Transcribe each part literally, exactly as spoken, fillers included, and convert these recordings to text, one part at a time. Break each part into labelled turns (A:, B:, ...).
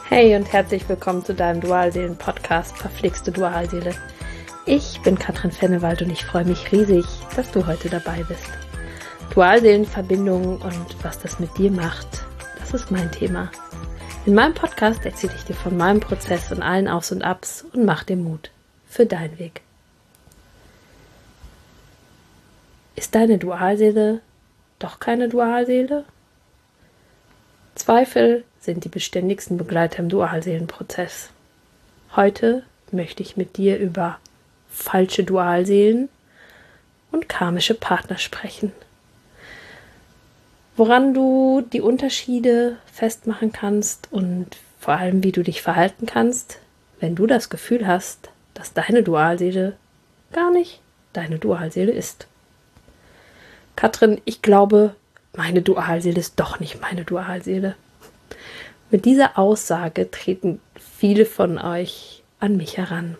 A: Hey und herzlich willkommen zu deinem Dualseelen-Podcast Verflixte Dualseele. Ich bin Katrin Fennewald und ich freue mich riesig, dass du heute dabei bist. Dualseelenverbindungen und was das mit dir macht, das ist mein Thema. In meinem Podcast erzähle ich dir von meinem Prozess und allen Aufs und Abs und mach dir Mut für deinen Weg. Ist deine Dualseele doch keine Dualseele? Zweifel sind die beständigsten Begleiter im Dualseelenprozess. Heute möchte ich mit dir über falsche Dualseelen und karmische Partner sprechen. Woran du die Unterschiede festmachen kannst und vor allem, wie du dich verhalten kannst, wenn du das Gefühl hast, dass deine Dualseele gar nicht deine Dualseele ist. Katrin, ich glaube, meine Dualseele ist doch nicht meine Dualseele. Mit dieser Aussage treten viele von euch an mich heran.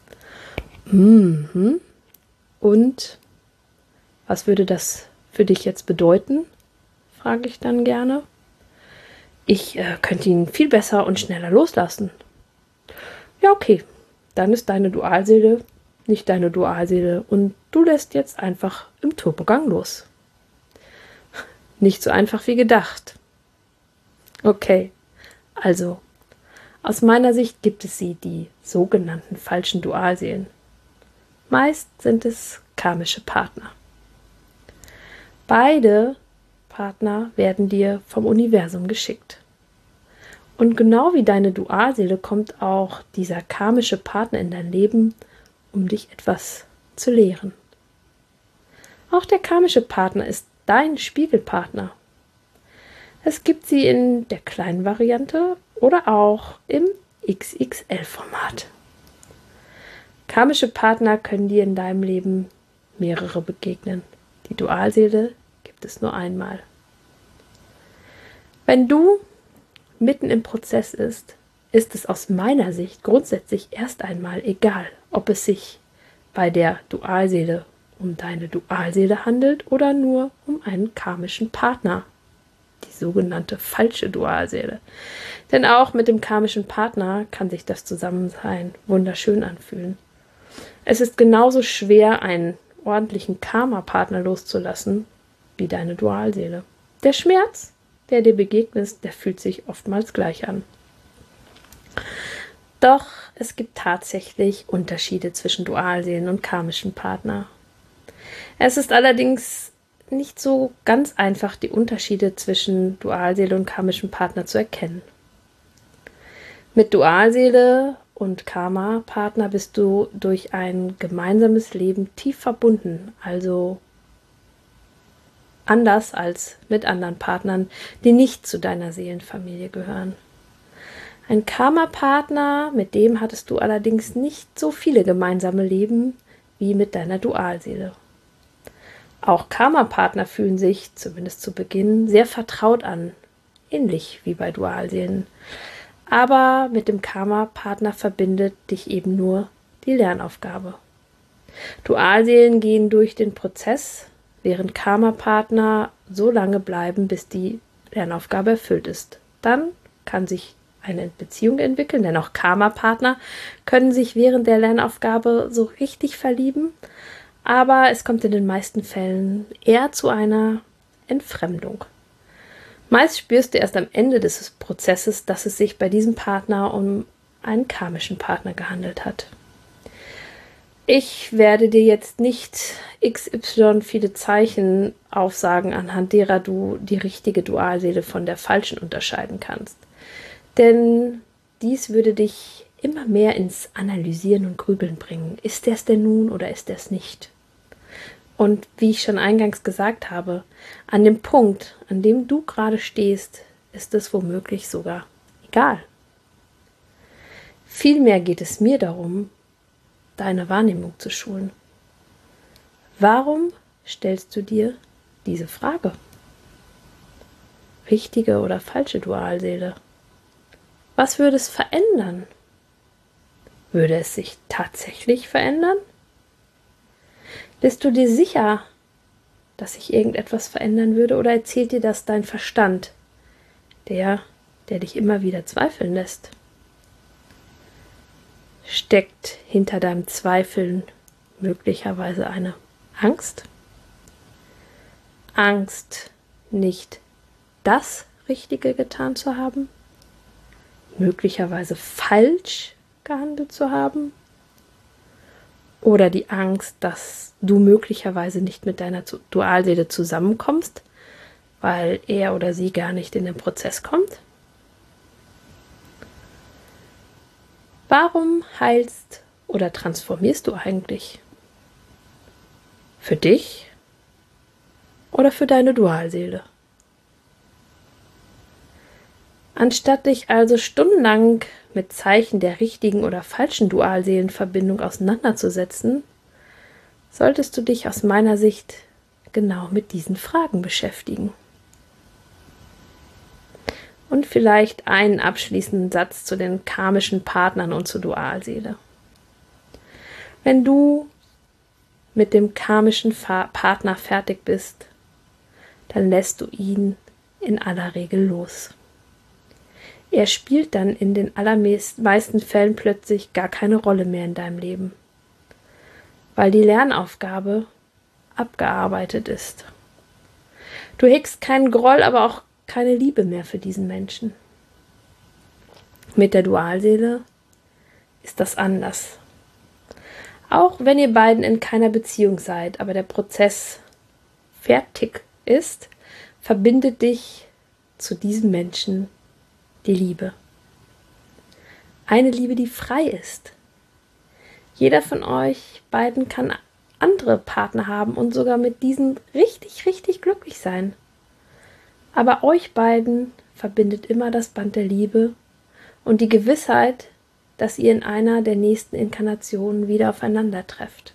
A: Mhm. Und was würde das für dich jetzt bedeuten? Frage ich dann gerne. Ich äh, könnte ihn viel besser und schneller loslassen. Ja, okay. Dann ist deine Dualseele nicht deine Dualseele und du lässt jetzt einfach im Turbogang los. Nicht so einfach wie gedacht. Okay, also, aus meiner Sicht gibt es sie, die sogenannten falschen Dualseelen. Meist sind es karmische Partner. Beide Partner werden dir vom Universum geschickt. Und genau wie deine Dualseele kommt auch dieser karmische Partner in dein Leben, um dich etwas zu lehren. Auch der karmische Partner ist dein Spiegelpartner. Es gibt sie in der kleinen Variante oder auch im X X L-Format. Karmische Partner können dir in deinem Leben mehrere begegnen. Die Dualseele gibt es nur einmal. Wenn du mitten im Prozess bist, ist es aus meiner Sicht grundsätzlich erst einmal egal, ob es sich bei der Dualseele um deine Dualseele handelt oder nur um einen karmischen Partner. Die sogenannte falsche Dualseele. Denn auch mit dem karmischen Partner kann sich das Zusammensein wunderschön anfühlen. Es ist genauso schwer, einen ordentlichen Karma-Partner loszulassen, wie deine Dualseele. Der Schmerz, der dir begegnet, der fühlt sich oftmals gleich an. Doch es gibt tatsächlich Unterschiede zwischen Dualseelen und karmischen Partner. Es ist allerdings nicht so ganz einfach, die Unterschiede zwischen Dualseele und karmischem Partner zu erkennen. Mit Dualseele und Karma-Partner bist du durch ein gemeinsames Leben tief verbunden, also anders als mit anderen Partnern, die nicht zu deiner Seelenfamilie gehören. Ein Karma-Partner, mit dem hattest du allerdings nicht so viele gemeinsame Leben wie mit deiner Dualseele. Auch Karma-Partner fühlen sich, zumindest zu Beginn, sehr vertraut an, ähnlich wie bei Dualseelen. Aber mit dem Karma-Partner verbindet dich eben nur die Lernaufgabe. Dualseelen gehen durch den Prozess, während Karma-Partner so lange bleiben, bis die Lernaufgabe erfüllt ist. Dann kann sich eine Beziehung entwickeln, denn auch Karma-Partner können sich während der Lernaufgabe so richtig verlieben, aber es kommt in den meisten Fällen eher zu einer Entfremdung. Meist spürst du erst am Ende des Prozesses, dass es sich bei diesem Partner um einen karmischen Partner gehandelt hat. Ich werde dir jetzt nicht X Y viele Zeichen aufsagen, anhand derer du die richtige Dualseele von der falschen unterscheiden kannst. Denn dies würde dich immer mehr ins Analysieren und Grübeln bringen. Ist der es denn nun oder ist der es nicht? Und wie ich schon eingangs gesagt habe, an dem Punkt, an dem du gerade stehst, ist es womöglich sogar egal. Vielmehr geht es mir darum, deine Wahrnehmung zu schulen. Warum stellst du dir diese Frage? Richtige oder falsche Dualseele? Was würde es verändern? Würde es sich tatsächlich verändern? Bist du dir sicher, dass sich irgendetwas verändern würde, oder erzählt dir das dein Verstand, der der dich immer wieder zweifeln lässt? Steckt hinter deinem Zweifeln möglicherweise eine Angst? Angst, nicht das Richtige getan zu haben? Möglicherweise falsch gehandelt zu haben? Oder die Angst, dass du möglicherweise nicht mit deiner Dualseele zusammenkommst, weil er oder sie gar nicht in den Prozess kommt? Warum heilst oder transformierst du eigentlich? Für dich oder für deine Dualseele? Anstatt dich also stundenlang mit Zeichen der richtigen oder falschen Dualseelenverbindung auseinanderzusetzen, solltest du dich aus meiner Sicht genau mit diesen Fragen beschäftigen. Und vielleicht einen abschließenden Satz zu den karmischen Partnern und zur Dualseele. Wenn du mit dem karmischen Partner fertig bist, dann lässt du ihn in aller Regel los. Er spielt dann in den allermeisten Fällen plötzlich gar keine Rolle mehr in deinem Leben, weil die Lernaufgabe abgearbeitet ist. Du hegst keinen Groll, aber auch keine Liebe mehr für diesen Menschen. Mit der Dualseele ist das anders. Auch wenn ihr beiden in keiner Beziehung seid, aber der Prozess fertig ist, verbindet dich zu diesem Menschen die Liebe. Eine Liebe, die frei ist. Jeder von euch beiden kann andere Partner haben und sogar mit diesen richtig, richtig glücklich sein. Aber euch beiden verbindet immer das Band der Liebe und die Gewissheit, dass ihr in einer der nächsten Inkarnationen wieder aufeinander trefft.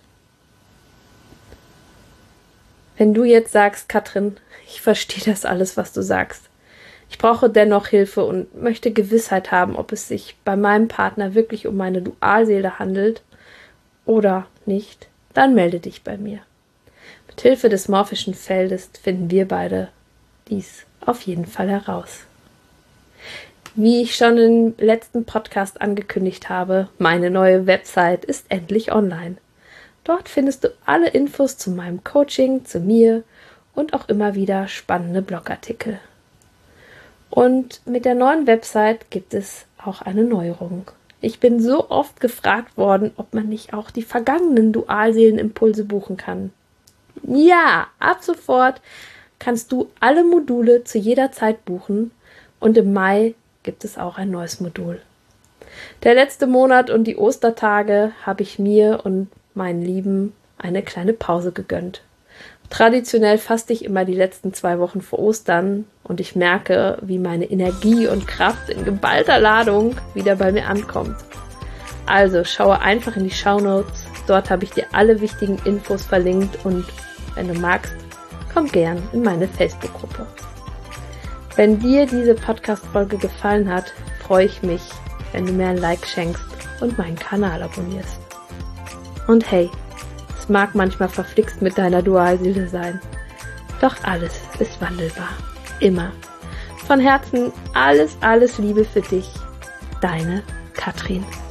A: Wenn du jetzt sagst, Katrin, ich verstehe das alles, was du sagst, ich brauche dennoch Hilfe und möchte Gewissheit haben, ob es sich bei meinem Partner wirklich um meine Dualseele handelt oder nicht, dann melde dich bei mir. Mit Hilfe des morphischen Feldes finden wir beide dies auf jeden Fall heraus. Wie ich schon im letzten Podcast angekündigt habe, meine neue Website ist endlich online. Dort findest du alle Infos zu meinem Coaching, zu mir und auch immer wieder spannende Blogartikel. Und mit der neuen Website gibt es auch eine Neuerung. Ich bin so oft gefragt worden, ob man nicht auch die vergangenen Dualseelenimpulse buchen kann. Ja, ab sofort kannst du alle Module zu jeder Zeit buchen und im Mai gibt es auch ein neues Modul. Der letzte Monat und die Ostertage habe ich mir und meinen Lieben eine kleine Pause gegönnt. Traditionell faste ich immer die letzten zwei Wochen vor Ostern und ich merke, wie meine Energie und Kraft in geballter Ladung wieder bei mir ankommt. Also schaue einfach in die Shownotes, dort habe ich dir alle wichtigen Infos verlinkt und wenn du magst, komm gern in meine Facebook-Gruppe. Wenn dir diese Podcast-Folge gefallen hat, freue ich mich, wenn du mir ein Like schenkst und meinen Kanal abonnierst. Und hey, es mag manchmal verflixt mit deiner Dualseele sein, doch alles ist wandelbar. Immer. Von Herzen alles, alles Liebe für dich. Deine Katrin.